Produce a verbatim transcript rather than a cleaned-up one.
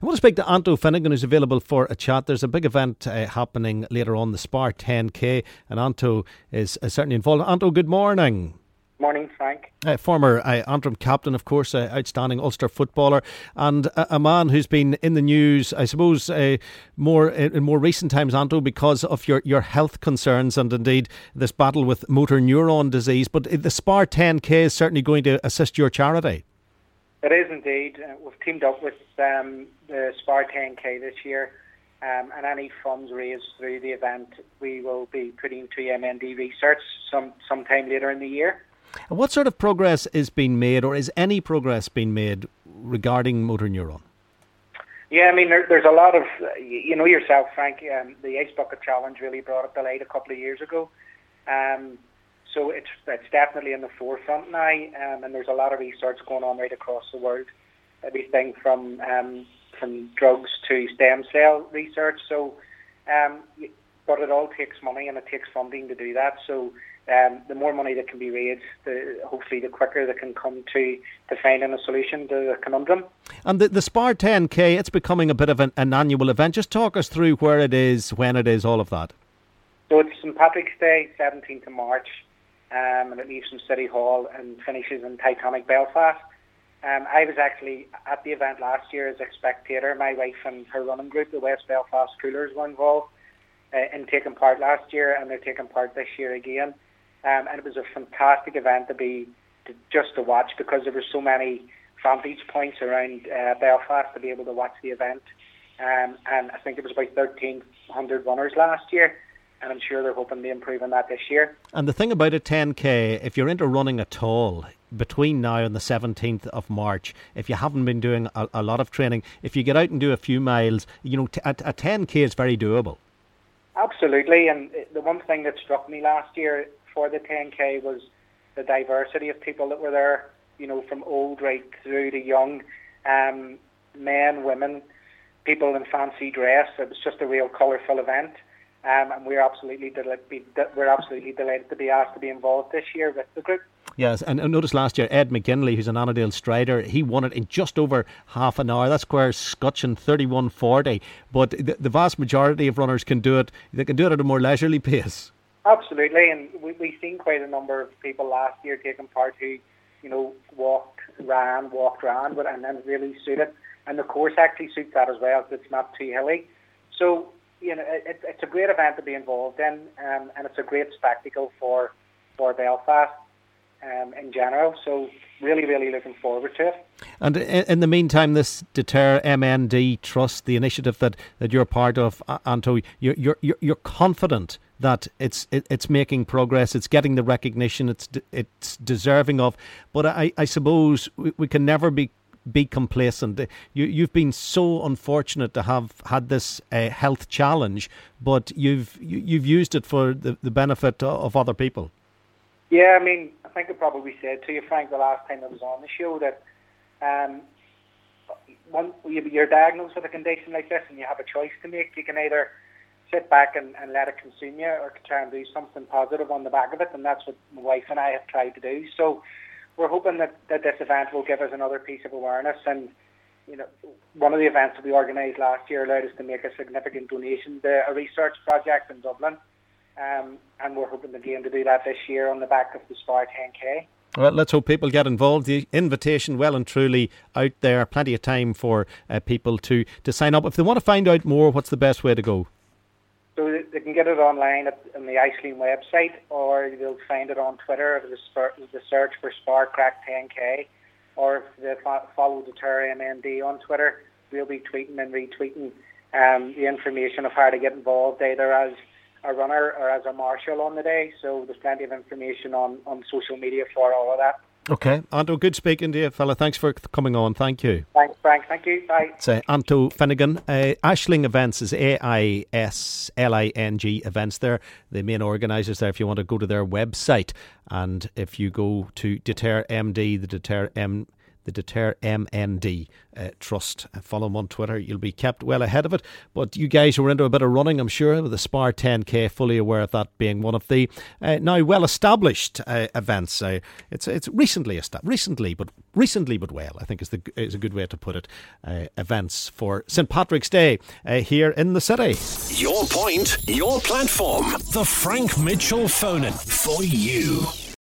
I want to speak to Anto Finnegan, who's available for a chat. There's a big event uh, happening later on, the Spar ten K, and Anto is uh, certainly involved. Anto, good morning. Morning, Frank. Uh, former uh, Antrim captain, of course, uh, outstanding Ulster footballer, and a, a man who's been in the news, I suppose, uh, more in more recent times, Anto, because of your, your health concerns and indeed this battle with motor neuron disease. But the Spar ten K is certainly going to assist your charity. It is indeed. Uh, we've teamed up with um, the Spar ten K this year, um, and any funds raised through the event we will be putting to M N D research some sometime later in the year. What sort of progress is being made, or is any progress being made regarding motor neuron? Yeah, I mean, there, there's a lot of, you know yourself, Frank, um, the Ice Bucket Challenge really brought it to light a couple of years ago. Um, so it's, it's definitely in the forefront now, um, and there's a lot of research going on right across the world. Everything from um, from drugs to stem cell research. So, um, but it all takes money and it takes funding to do that. So um, the more money that can be raised, the, hopefully the quicker they can come to, to finding a solution to the conundrum. And the, the Spar ten K, it's becoming a bit of an, an annual event. Just talk us through where it is, when it is, all of that. So it's Saint Patrick's Day, seventeenth of March, um, and it leaves from City Hall and finishes in Titanic Belfast. Um, I was actually at the event last year as a spectator. My wife and her running group, the West Belfast Schoolers, were involved uh, in taking part last year, and they're taking part this year again. Um, and it was a fantastic event to be to, just to watch, because there were so many vantage points around uh, Belfast to be able to watch the event. Um, and I think it was about thirteen hundred runners last year, and I'm sure they're hoping to improve on that this year. And the thing about a ten K, if you're into running at all, between now and the seventeenth of March, if you haven't been doing a, a lot of training, if you get out and do a few miles, you know, t- a, a ten K is very doable. Absolutely, and the one thing that struck me last year for the ten K was the diversity of people that were there, you know, from old right through to young, um, men, women, people in fancy dress. It was just a real colourful event. Um, and we're absolutely delighted. We're absolutely delighted to be asked to be involved this year with the group. Yes, and notice last year Ed McGinley, who's an Annandale strider, he won it in just over half an hour. That squares Scotch in thirty-one forty. But the, the vast majority of runners can do it. They can do it at a more leisurely pace. Absolutely, and we, we've seen quite a number of people last year taking part who, you know, walked, ran, walked, ran, but and then really suited. And the course actually suits that as well. So it's not too hilly. So, you know, it, it's a great event to be involved in, um, and it's a great spectacle for for Belfast um, in general. So really, really looking forward to it. And in, in the meantime, this Deter M N D Trust, the initiative that, that you're part of, Anto, you're you're you're, you're confident that it's it, it's making progress, it's getting the recognition it's it's deserving of. But I, I suppose we, we can never be be complacent. You, you've been so unfortunate to have had this uh, health challenge, but you've you, you've used it for the, the benefit of other people. Yeah, I mean, I think I probably said to you, Frank, the last time I was on the show that um, one, you're diagnosed with a condition like this and you have a choice to make. You can either sit back and, and let it consume you, or try and do something positive on the back of it, and that's what my wife and I have tried to do. So we're hoping that, that this event will give us another piece of awareness. And, you know, one of the events that we organised last year allowed us to make a significant donation to a research project in Dublin. Um, and we're hoping again to do that this year on the back of the Spar ten K. Well, let's hope people get involved. The invitation well and truly out there. Plenty of time for uh, people to, to sign up. If they want to find out more, what's the best way to go? So they can get it online at, on the Iceland website, or they'll find it on Twitter, the, the search for Spar Crack ten K, or if they follow Deter M N D on Twitter, we'll be tweeting and retweeting um, the information of how to get involved, either as a runner or as a marshal on the day. So there's plenty of information on, on social media for all of that. Okay, Anto, good speaking to you, fella. Thanks for coming on. Thank you. Thanks, Frank. Thank you. Bye. It's uh, Anto Finnegan. Uh, Aisling Events is A I S L I N G Events. They're the main organisers there if you want to go to their website. And if you go to Deter M D, the Deter M the Deter M N D uh, Trust. Uh, follow them on Twitter. You'll be kept well ahead of it. But you guys who are into a bit of running, I'm sure, with the Spar ten K, fully aware of that being one of the uh, now well-established uh, events. Uh, it's it's recently established, recently, but recently but well, I think is the is a good way to put it. Uh, events for Saint Patrick's Day uh, here in the city. Your point, your platform. The Frank Mitchell phone-in for you.